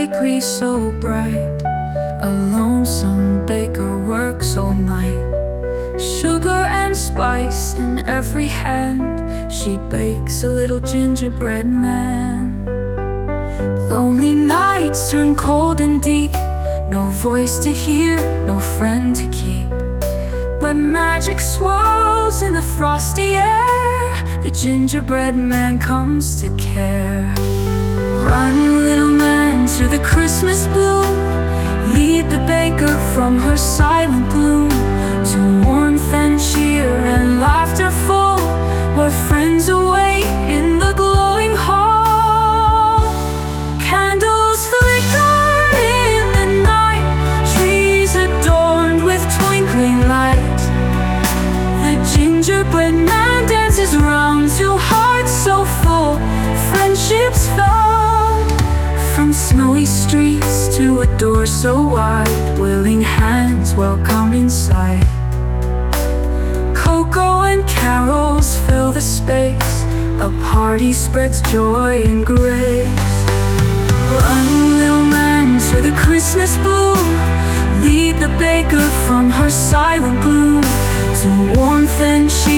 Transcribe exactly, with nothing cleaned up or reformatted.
bakery so bright. A lonesome baker works all night. Sugar and spice in every hand, she bakes a little gingerbread man. Lonely nights turn cold and deep, no voice to hear, no friend to keep. But magic swirls in the frosty air, the gingerbread man comes to care. Run, little man, to the Christmas bloom. Lead the baker from her silent gloom to warmth and cheer and laughter full, where friends await in the glowing hall. Candles flicker in the night, trees adorned with twinkling lights. The gingerbread man dances round to hearts so full, friendships found. From snowy streets to a door so wide, willing hands welcome inside. Cocoa and carols fill the space, a party spreads joy and grace. Run, little man, to the Christmas bloom. Lead the baker from her silent gloom to warmth and cheer